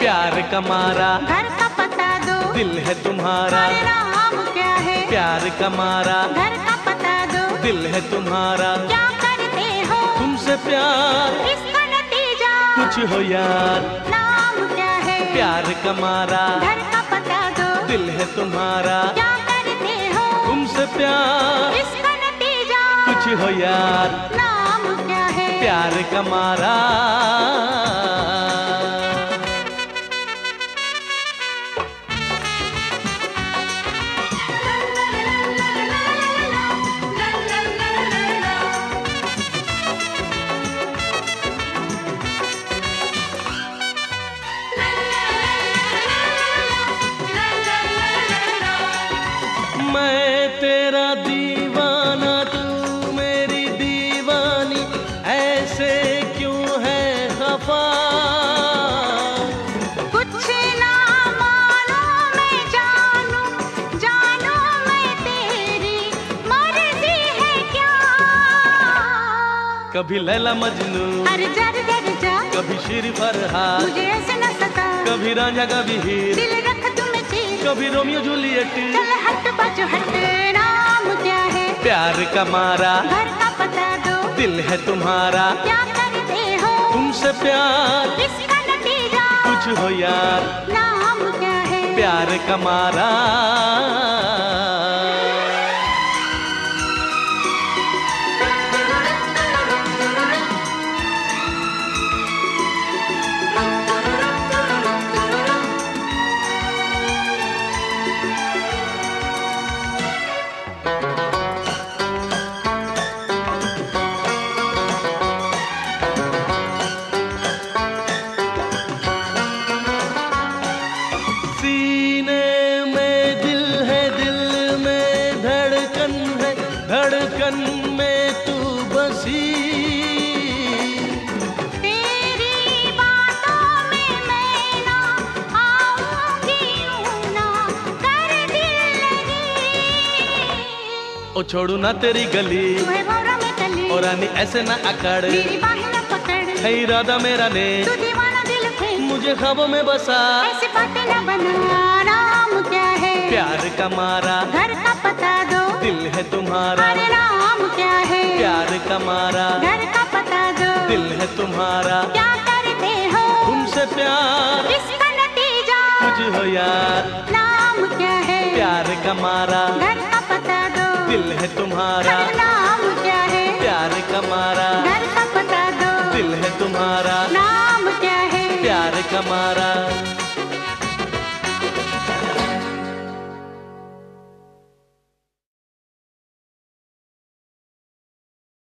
प्यार का मारा, घर का पता दो, दिल है तुम्हारा। अरे नाम क्या है? प्यार का मारा, घर का पता दो, दिल है तुम्हारा। क्या करते हो तुमसे प्यार, इसका नतीजा कुछ हो यार। नाम क्या है? प्यार का मारा, घर का पता दो, दिल है तुम्हारा। क्या करते हो तुमसे प्यार, इसका नतीजा कुछ हो यार। नाम क्या है? प्यार का मारा। मैं तेरा दीवाना, तू मेरी दीवानी, ऐसे क्यों है खफा? कुछ ना मानो मैं जानू, जानू मैं तेरी मर्जी है क्या? कभी लैला मजनू, अरे जर जर जा, कभी शेर फरहाद, मुझे ऐसे न सता, कभी रांझा कभी हीर, दिल रख तुम्हें तीर, कभी रोमियो जूलियट। चल हट बाजू हट, नाम क्या है? प्यार का मारा, घर का पता दो, दिल है तुम्हारा। क्या करते हो तुमसे प्यार, इसका नतीजा कुछ हो यार। नाम क्या है? प्यार का मारा। सीने में दिल है, दिल में धड़कन है, धड़कन में तू बसी। तेरी बातों में मैं ना आऊंगी, यूं ना कर दिल लगी। ओ छोड़ू ना तेरी गली, तुम्हें भौरा में कली, और रानी ऐसे ना अकड़। मेरी बाहें न पकड़, है इरादा मेरा ने, तू दीवाना दिल थे, मुझे ख्वाबों में बसा। ऐसी बातें न बना, नाम क्या है? प्यार का मारा, घर का पता दो, दिल है तुम्हारा। अरे नाम क्या है? प्यार का मारा, घर का पता दो, दिल है तुम्हारा। क्या करते हो तुमसे प्यार, इसका नतीजा कुछ हो यार। नाम क्या है? प्यार का मारा, घर का पता दो, दिल है तुम्हारा। अरे नाम क्या है? प्यार का मारा, घर का पता दो, दिल है तुम्हारा। नाम क्या है? प्यार का मारा।